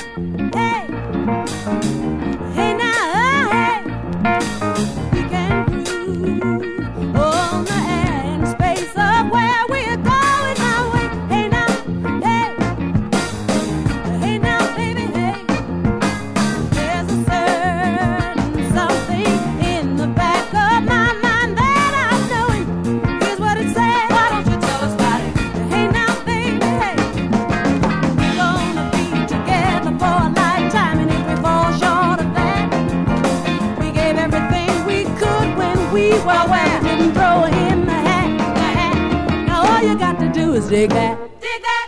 hey, hey now, hey, we can cruise on the air in space of where we're going our way. Hey now, hey, hey now, baby, hey, there's a certain something in the back of my mind that I'm knowing. Here's what it says. Why don't you tell us about it? Hey now, baby, hey, we're gonna be together for a lifetime, and if we fall short of that, we gave everything we could when we were where we didn't throw in the hat, the hat. Now all you got to do is dig that. Dig that.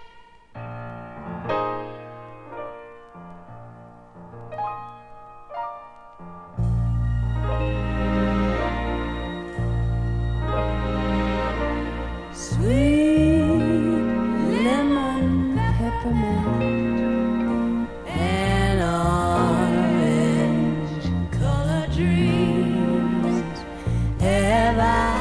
Sweet lemon peppermint and orange color dreams have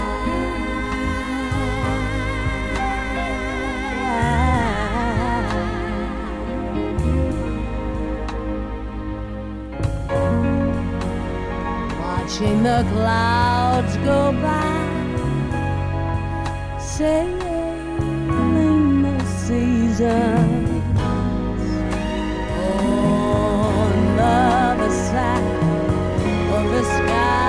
watching the clouds go by, sailing the seasons on the other side of the sky.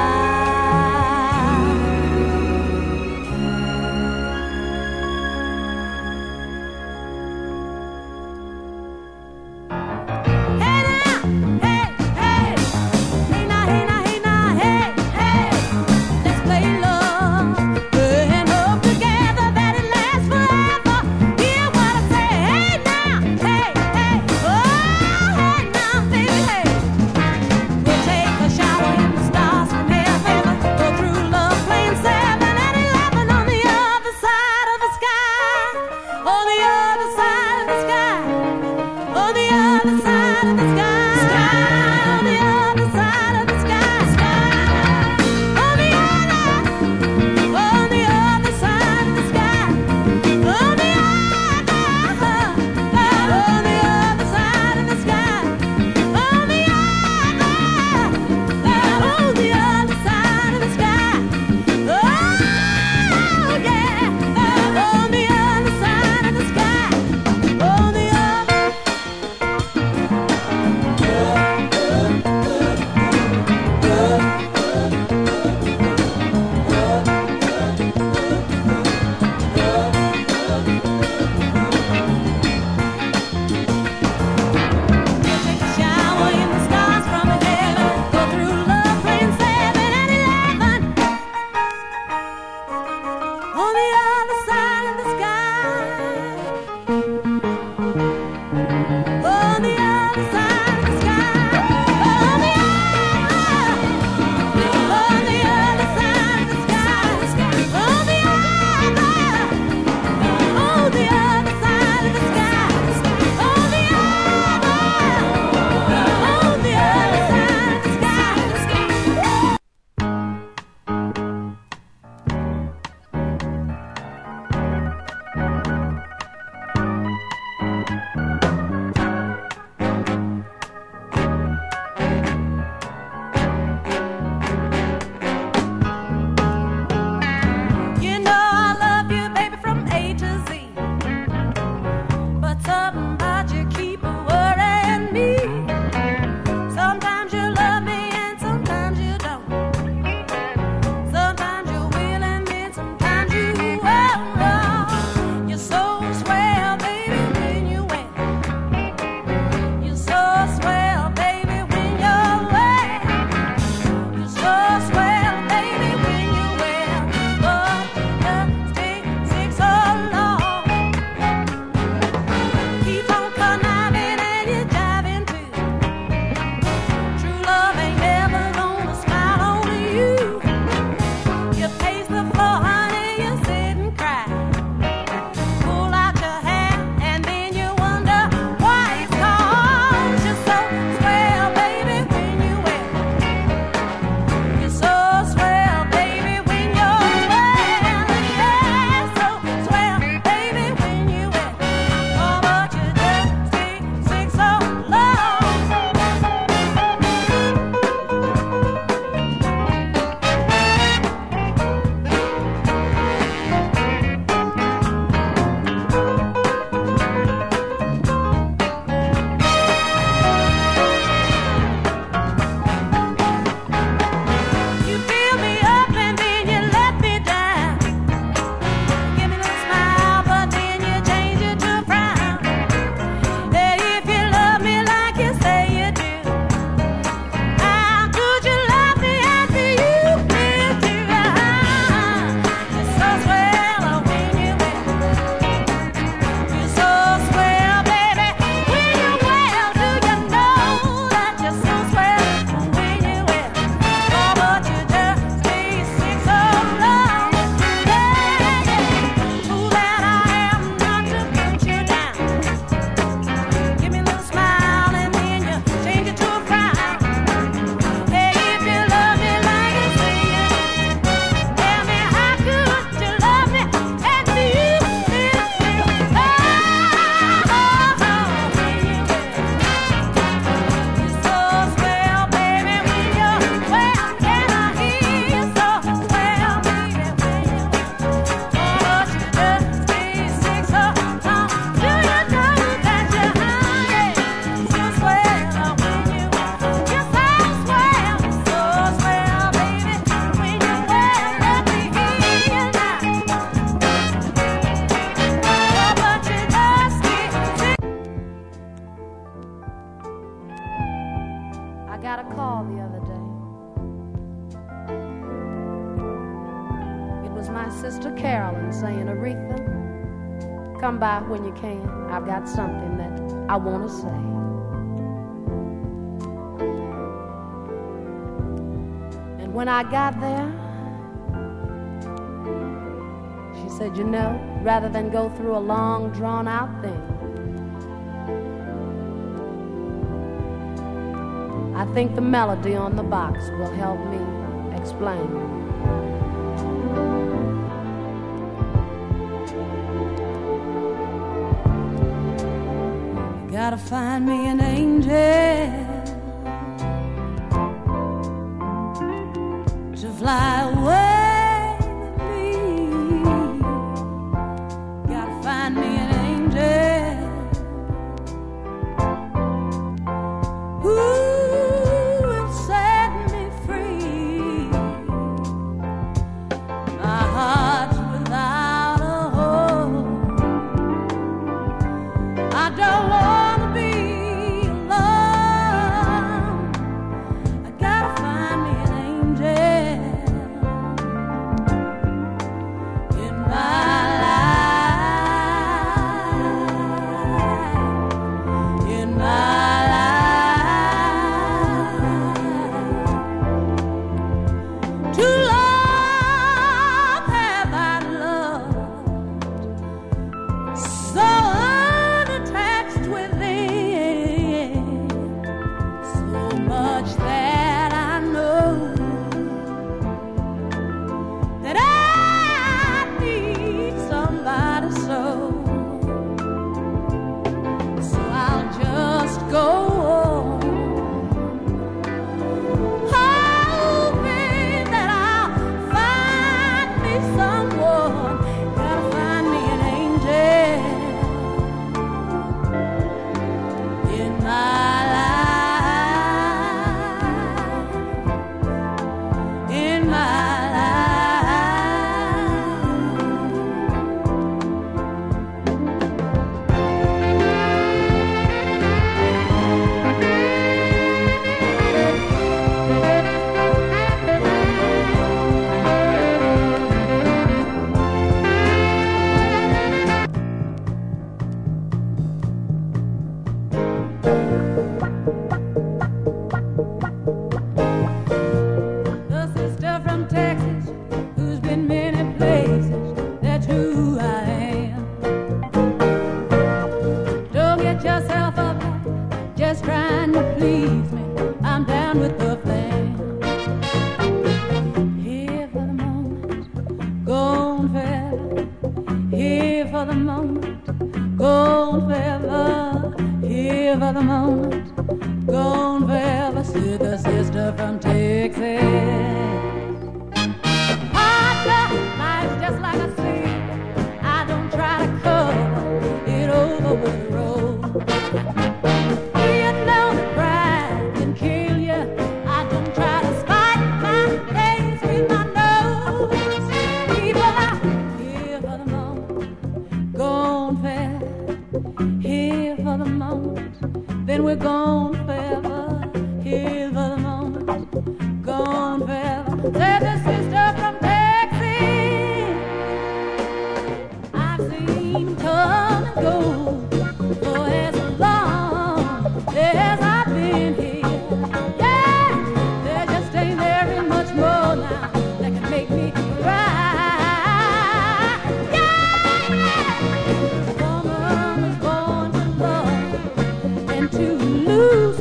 Hey now, hey, hey, hey now, hey now, hey now, hey, hey, let's play love and hope together that it lasts forever. Hear what I say, hey come by when you can. I've got something that I want to say. And when I got there, she said, you know, rather than go through a long, drawn-out thing, I think the melody on the box will help me explain. You gotta find me an angel to fly away with me. Gotta find me an angel who will set me free. My heart's without a home. I don't want to be alone. I gotta find me an angel in my life, in my life. Too long have I loved, so unattached within, so much that I know that I need somebody so. So I'll just go on, hoping that I'll find me someone. Gotta find me an angel in my life, in my The sister from Texas who's been many places, that's who I am. Don't get yourself up, just trying to please me. I'm down with the plan. Here for the moment, gone forever. Here for the moment, gone forever. Here for the moment, gone forever. Said the sister from Texas. Partner, life's just like a sea. I don't try to cover it over with the road. You know that pride can kill you. I don't try to spite my face with my nose. People are here for the moment, gone forever. Here for the moment, then we're gone forever. Here for the moment, gone forever. Said the sister from Texas. I've seen come and go for as long as I've been here. Yeah, there just ain't very much more now that can make me cry. Yeah, woman was born to love and to lose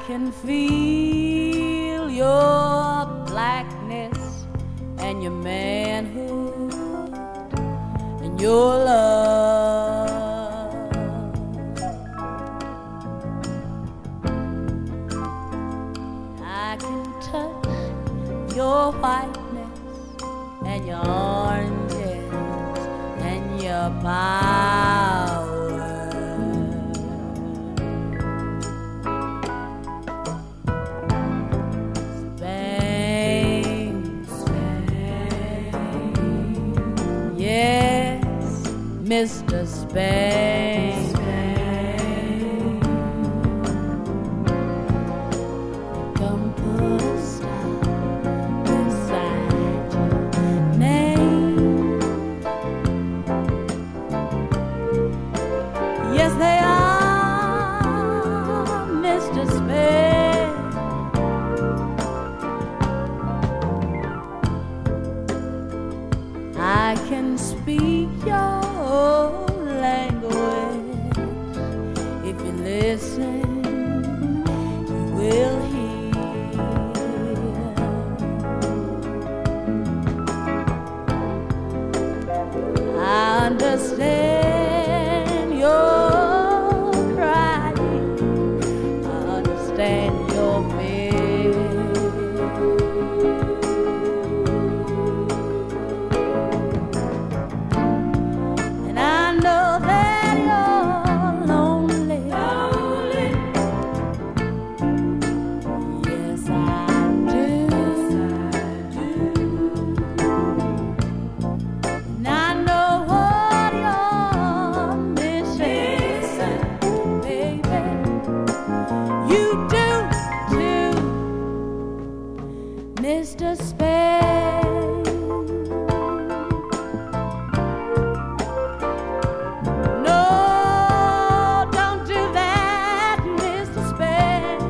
can feel your blackness and your manhood and your love. I can touch your whiteness and your oranges and your power. Mr. Spain, come put a stop beside your name. Yes, they are, Mr. Spain. I can speak your language. If you listen, you will hear. I understand your crying. I understand your fear. Mr. Spain, no, don't do that, Mr. Spain.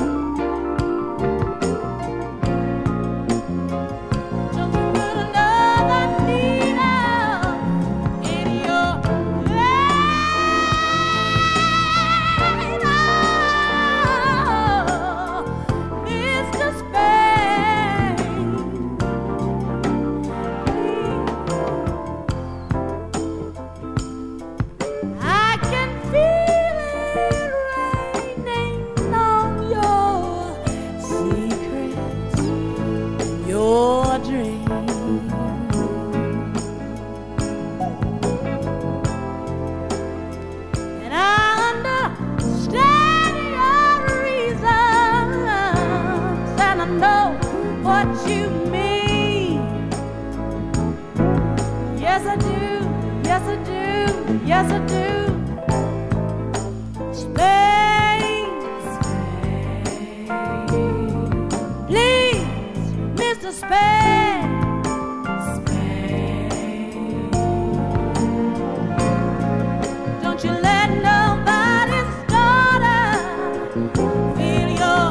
Don't you put another needle in your leg, oh, Mr. Spain. What you mean? Yes, I do. Yes, I do. Yes, I do. Spain, please, Mr. Spain. Don't you let nobody's daughter feel your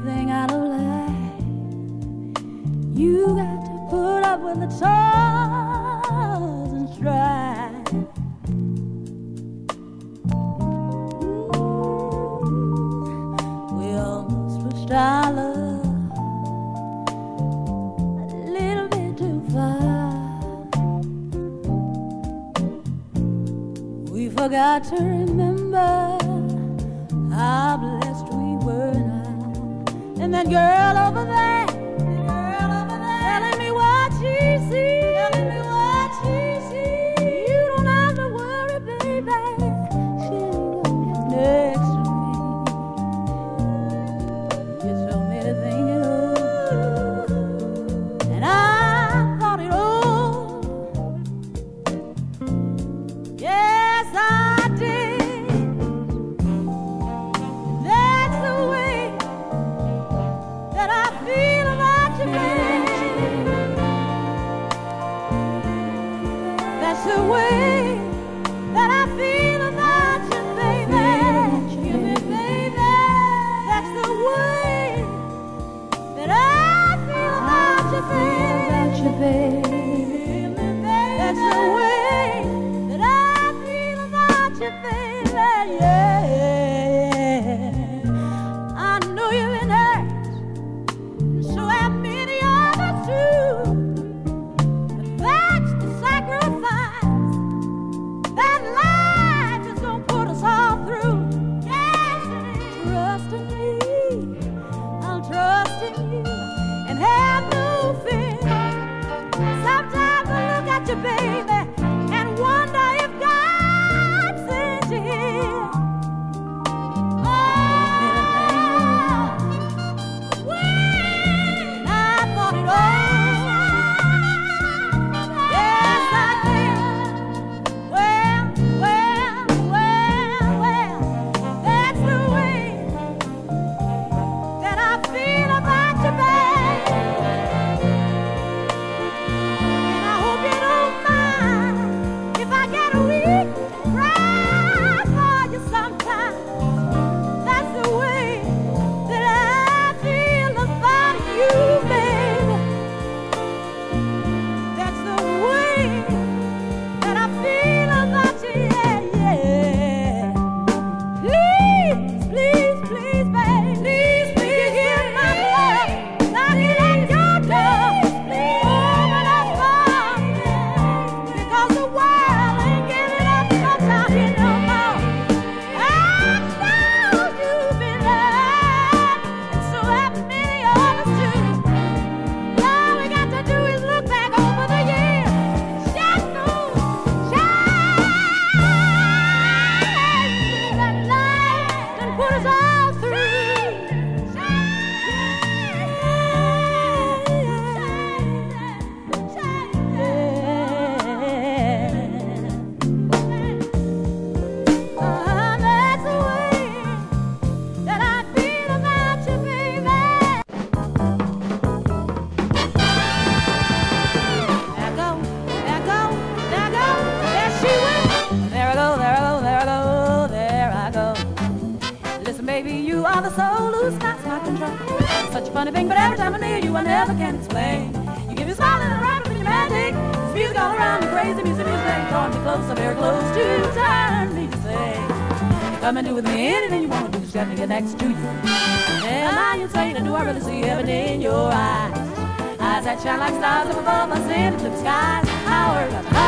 anything out of life, you got to put up with the toils and strife. We almost pushed our love a little bit too far. We forgot to remember how blessed we were now. And that girl over there, telling me what she sees, telling me what she sees. You don't have to worry, baby, she's gonna get next to me. You told me to think it over, and I thought it over. Yes, I did. That's the way that I feel about you, baby. That's the way that I feel about you, baby. You me, baby. That's the way that I feel about you, baby. That's the way that I feel about you, baby. Yeah. I know you've been hurt, and so have many others too. But that's the sacrifice that life is gonna put us all through. Yes, it is. Trust in me, I'll trust in you, and have no fear. Sometimes I look at you, baby, and wonder if God sent you here. When I thought it over, yes I did. Well, that's the way that I feel about you, baby. And I hope you don't mind if I get weak, cry for you sometimes. That's the way that I feel about you, baby. That's the way that I feel about you, yeah. Please, please, please, baby. Please, hear my voice. Knocking at your door. Please open up for me, because the world ain't giving up much out here no more. I know you've been hurt, and so have many others too. All we got to do is look back over the years, shine that light and put us all through. That's the way that I feel about you, baby. There she went. There I go, there I go, there I go, there I go. Listen, baby, you are the soul who's not my control. Such a funny thing, but every time I'm near you, I never can explain. You give me a smile and a rap with your magic. This music all around me, crazy music, drawing me closer, very close to turn me to say, come and do with me anything you want to do, just let me get next to you. Am I insane, or do I really see heaven in your eyes? Eyes that shine like stars up above us in the blue skies. Hour,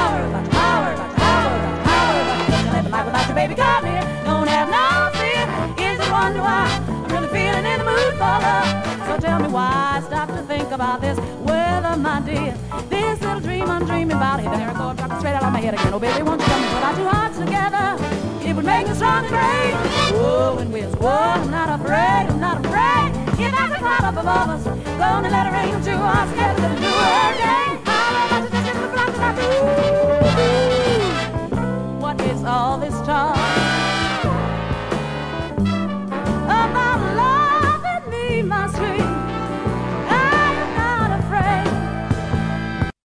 living life without you, baby, come here. Don't have no fear. Is it wonder why I'm really feeling in the mood for love? So tell me why I stop to think about this weather, my dear. This little dream I'm dreaming about, hit the hair and go drop it straight out of my head again. Oh, baby, won't you come and put our two hearts together? It would make me strong and great. Whoa, and whiz, whoa, I'm not afraid, I'm not afraid. If there's a cloud up above us, gonna let it rain on two hearts together, let it do her day. How about you just get the block of my